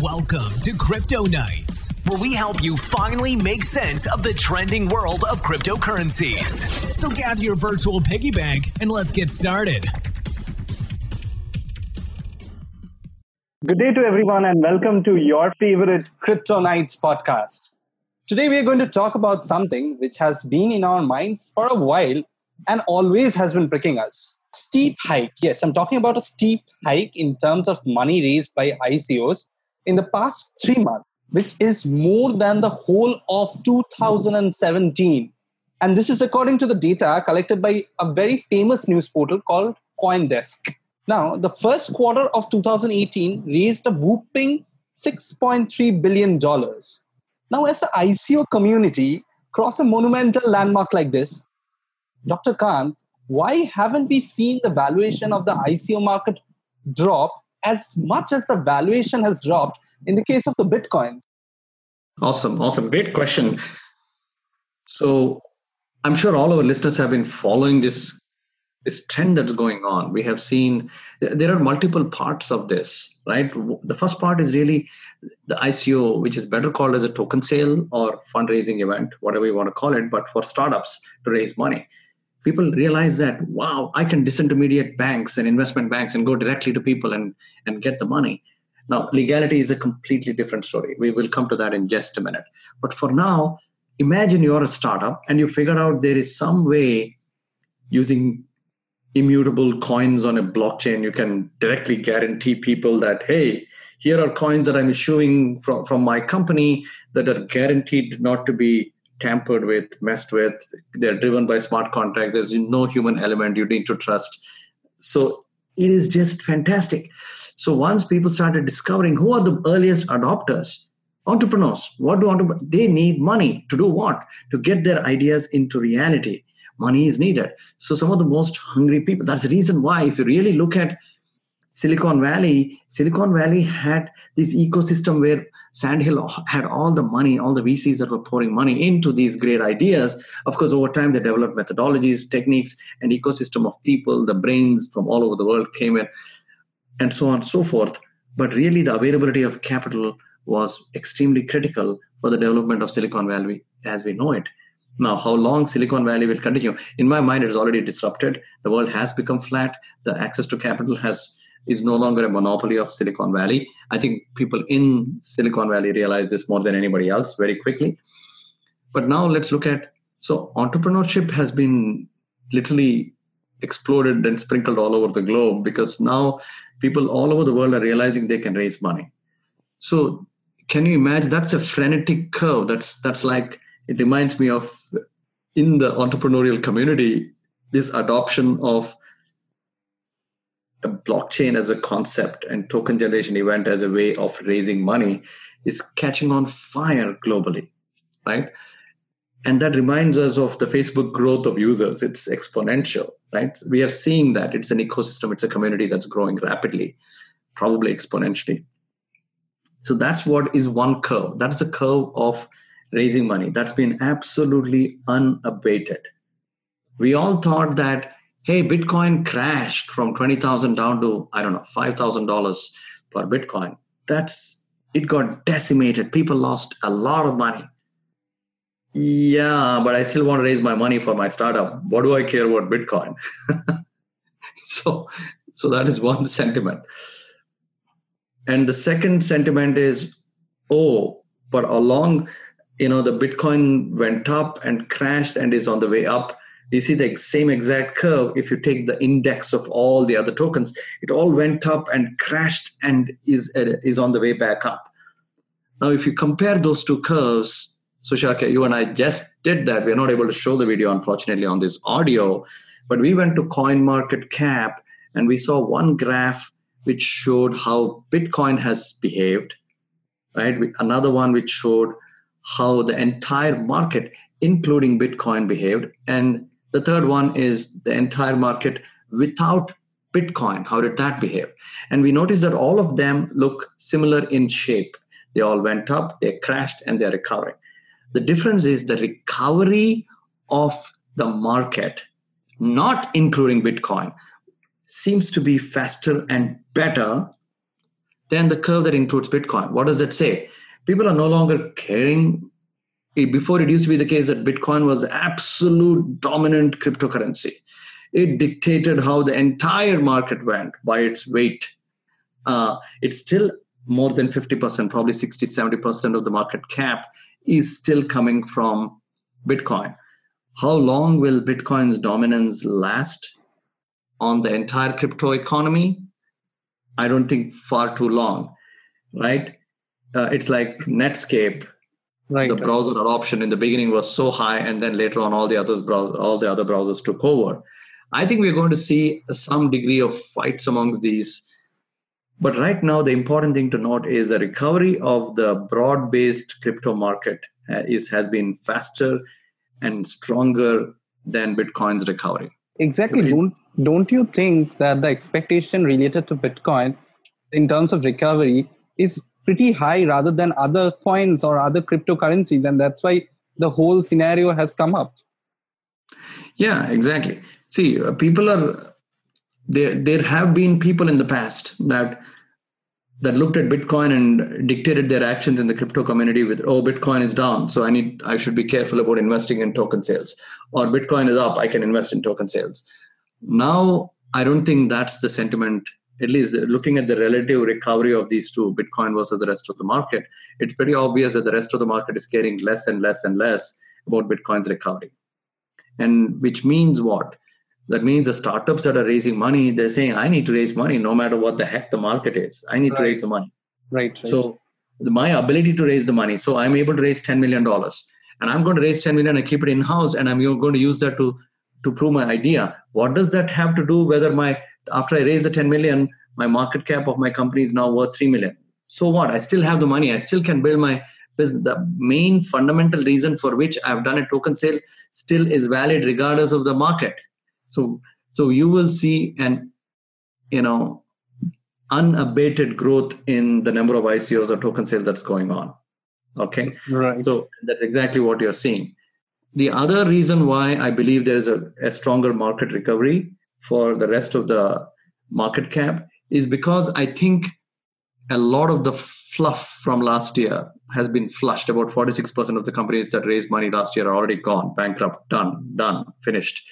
Welcome to Crypto Nights, where we help you finally make sense of the trending world of cryptocurrencies. So gather your virtual piggy bank and let's get started. Good day to everyone and welcome to your favorite Crypto Nights podcast. Today we are going to talk about something which has been in our minds for a while and always has been pricking us. Steep hike. Yes, I'm talking about a steep hike in terms of money raised by ICOs in the past 3 months, which is more than the whole of 2017. And this is according to the data collected by a very famous news portal called CoinDesk. Now, the first quarter of 2018 raised a whopping $6.3 billion. Now, as the ICO community cross a monumental landmark like this, Dr. Kant, why haven't we seen the valuation of the ICO market drop as much as the valuation has dropped in the case of the Bitcoin? Awesome. Great question. So I'm sure all our listeners have been following this trend that's going on. We have seen there are multiple parts of this, right? The first part is really the ICO, which is better called as a token sale or fundraising event, whatever you want to call it, but for startups to raise money. People realize that, wow, I can disintermediate banks and investment banks and go directly to people and get the money. Now, legality is a completely different story. We will come to that in just a minute. But for now, imagine you're a startup and you figure out there is some way using immutable coins on a blockchain, you can directly guarantee people that, hey, here are coins that I'm issuing from my company that are guaranteed not to be tampered with, messed with. They're driven by smart contracts. There's no human element you need to trust. So it is just fantastic. So once people started discovering who are the earliest adopters, entrepreneurs, they need money to do what? To get their ideas into reality. Money is needed. So some of the most hungry people, that's the reason why if you really look at Silicon Valley had this ecosystem where Sandhill had all the money, all the VCs that were pouring money into these great ideas. Of course, over time, they developed methodologies, techniques, and ecosystem of people, the brains from all over the world came in, and so on and so forth. But really, the availability of capital was extremely critical for the development of Silicon Valley as we know it. Now, how long Silicon Valley will continue? In my mind, it is already disrupted. The world has become flat. The access to capital is no longer a monopoly of Silicon Valley. I think people in Silicon Valley realize this more than anybody else very quickly. But now let's look at, so entrepreneurship has been literally exploded and sprinkled all over the globe because now people all over the world are realizing they can raise money. So can you imagine? That's a frenetic curve. That's like, it reminds me of in the entrepreneurial community, this adoption of a blockchain as a concept and token generation event as a way of raising money is catching on fire globally, right? And that reminds us of the Facebook growth of users. It's exponential, right? We are seeing that it's an ecosystem, it's a community that's growing rapidly, probably exponentially. So that's what is one curve. That's a curve of raising money. That's been absolutely unabated. We all thought that, hey, Bitcoin crashed from 20,000 down to, $5,000 per Bitcoin. It got decimated. People lost a lot of money. Yeah, but I still want to raise my money for my startup. What do I care about Bitcoin? So that is one sentiment. And the second sentiment is, but along, the Bitcoin went up and crashed and is on the way up. You see the same exact curve. If you take the index of all the other tokens, it all went up and crashed and is on the way back up. Now, if you compare those two curves, Sushaka, you and I just did that. We're not able to show the video, unfortunately, on this audio, but we went to CoinMarketCap and we saw one graph which showed how Bitcoin has behaved, right? Another one which showed how the entire market, including Bitcoin, behaved. And the third one is the entire market without Bitcoin. How did that behave? And we noticed that all of them look similar in shape. They all went up, they crashed, and they're recovering. The difference is the recovery of the market, not including Bitcoin, seems to be faster and better than the curve that includes Bitcoin. What does that say? People are no longer caring. Before, it used to be the case that Bitcoin was absolute dominant cryptocurrency. It dictated how the entire market went by its weight. It's still more than 50%, probably 60, 70% of the market cap is still coming from Bitcoin. How long will Bitcoin's dominance last on the entire crypto economy? I don't think far too long, right? It's like Netscape. Right. The browser adoption in the beginning was so high, and then later on, all the other browsers took over. I think we're going to see some degree of fights amongst these. But right now, the important thing to note is the recovery of the broad-based crypto market has been faster and stronger than Bitcoin's recovery. Exactly. Don't you think that the expectation related to Bitcoin in terms of recovery is pretty high rather than other coins or other cryptocurrencies? And that's why the whole scenario has come up. Yeah, exactly. See, there have been people in the past that looked at Bitcoin and dictated their actions in the crypto community with, Bitcoin is down, so I should be careful about investing in token sales. Or Bitcoin is up, I can invest in token sales. Now, I don't think that's the sentiment. At least looking at the relative recovery of these two, Bitcoin versus the rest of the market, it's pretty obvious that the rest of the market is caring less and less and less about Bitcoin's recovery. And which means what? That means the startups that are raising money, they're saying, I need to raise money no matter what the heck the market is. I need to raise the money. Right. So my ability to raise the money, so I'm able to raise $10 million. And I'm going to raise 10 million and keep it in-house, and I'm going to use that to prove my idea. What does that have to do whether after I raise the 10 million, my market cap of my company is now worth 3 million? So what? I still have the money. I still can build my business. The main fundamental reason for which I've done a token sale still is valid regardless of the market. So you will see unabated growth in the number of ICOs or token sales that's going on. Okay. Right. So that's exactly what you're seeing. The other reason why I believe there is a stronger market recovery for the rest of the market cap is because I think a lot of the fluff from last year has been flushed. About 46% of the companies that raised money last year are already gone, bankrupt, done, finished.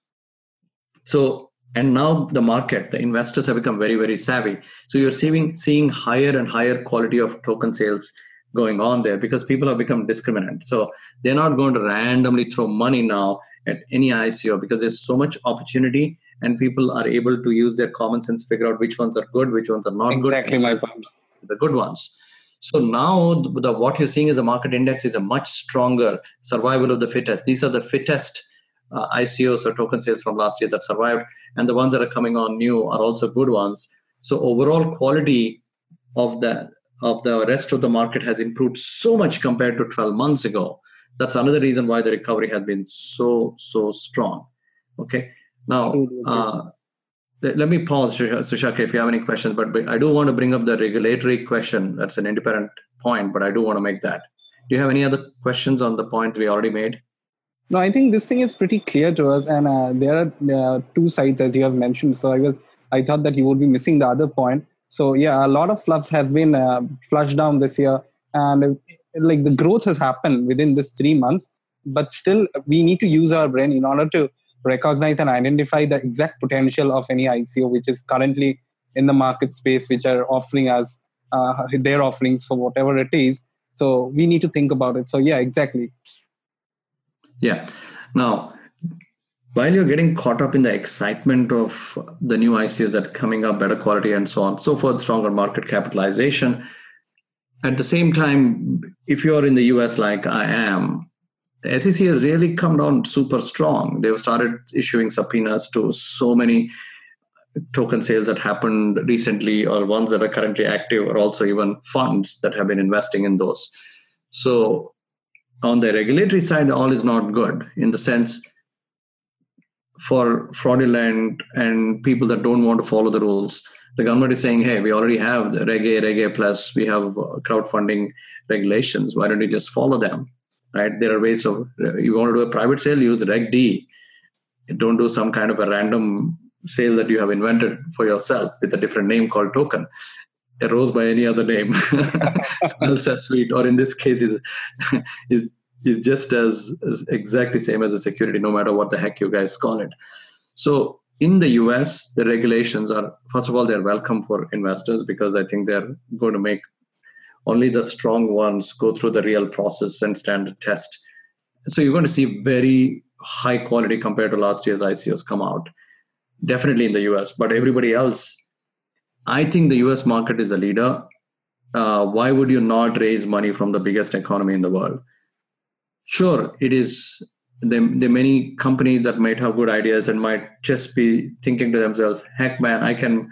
So, and now the market, the investors have become very, very savvy. So you're seeing higher and higher quality of token sales going on there because people have become discriminant. So they're not going to randomly throw money now at any ICO because there's so much opportunity and people are able to use their common sense, figure out which ones are good, which ones are not good. Exactly my point. The good ones. So now what you're seeing is the market index is a much stronger survival of the fittest. These are the fittest ICOs or token sales from last year that survived, and the ones that are coming on new are also good ones. So overall quality of the rest of the market has improved so much compared to 12 months ago. That's another reason why the recovery has been so strong. Okay. Now, let me pause, Sushaka, if you have any questions, but I do want to bring up the regulatory question. That's an independent point, but I do want to make that. Do you have any other questions on the point we already made? No, I think this thing is pretty clear to us, and there are two sides, as you have mentioned. So I thought that you would be missing the other point. So yeah, a lot of fluffs have been flushed down this year, and like the growth has happened within this 3 months. But still, we need to use our brain in order to recognize and identify the exact potential of any ICO which is currently in the market space, which are offering us their offerings for whatever it is. So we need to think about it. So yeah, exactly. Yeah. Now, while you're getting caught up in the excitement of the new ICOs that are coming up, better quality and so on, so forth, stronger market capitalization, at the same time, if you're in the US like I am, the SEC has really come down super strong. They've started issuing subpoenas to so many token sales that happened recently or ones that are currently active, or also even funds that have been investing in those. So on the regulatory side, all is not good in the sense for fraudulent and people that don't want to follow the rules. The government is saying, hey, we already have the Reg A Plus, we have crowdfunding regulations. Why don't you just follow them? Right? There are ways of, you want to do a private sale, use Reg D. Don't do some kind of a random sale that you have invented for yourself with a different name called token. a rose by any other name smells as sweet, or in this case is just as exactly same as a security, no matter what the heck you guys call it. So in the US, the regulations are, first of all, they're welcome for investors, because I think they're going to make only the strong ones go through the real process and standard test. So you're going to see very high quality compared to last year's ICOs come out, definitely in the US. But everybody else, I think the US market is a leader. Why would you not raise money from the biggest economy in the world? Sure, it is the many companies that might have good ideas and might just be thinking to themselves, heck man, I can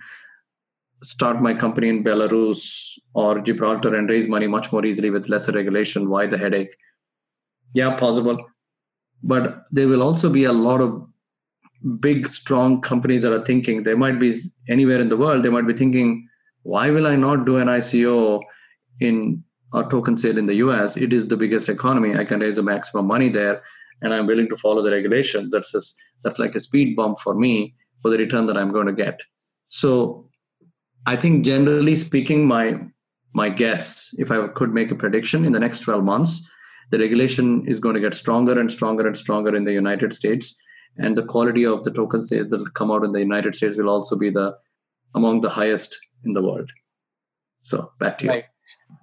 start my company in Belarus or Gibraltar and raise money much more easily with lesser regulation. Why the headache? Yeah, possible. But there will also be a lot of big, strong companies that are thinking, they might be anywhere in the world, they might be thinking, why will I not do an ICO in a token sale in the US? It is the biggest economy. I can raise the maximum money there, and I'm willing to follow the regulations. That's like a speed bump for me for the return that I'm going to get. So I think generally speaking, my guess, if I could make a prediction, in the next 12 months, the regulation is going to get stronger and stronger and stronger in the United States. And the quality of the token sales that will come out in the United States will also be among the highest in the world. So back to you. Right.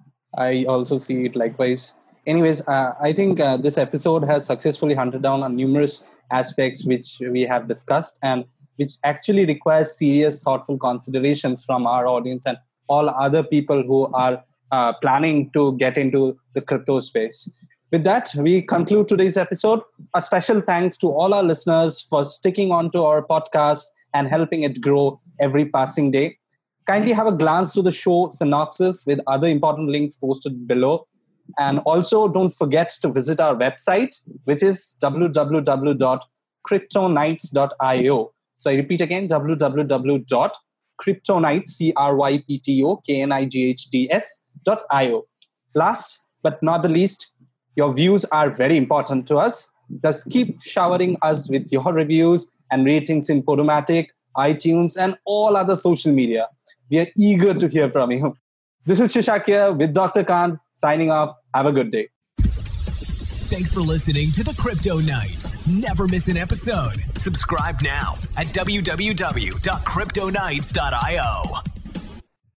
I also see it likewise. Anyways, I think this episode has successfully hunted down on numerous aspects which we have discussed, and which actually requires serious, thoughtful considerations from our audience and all other people who are planning to get into the crypto space. With that, we conclude today's episode. A special thanks to all our listeners for sticking on to our podcast and helping it grow every passing day. Kindly have a glance to the show synopsis with other important links posted below. And also don't forget to visit our website, which is www.cryptonights.io. So I repeat again, www.cryptonights.io. Last but not the least, your views are very important to us. Just keep showering us with your reviews and ratings in Podomatic, iTunes, and all other social media. We are eager to hear from you. This is Shishak here with Dr. Kant signing off. Have a good day. Thanks for listening to the Crypto Nights. Never miss an episode. Subscribe now at www.cryptonights.io.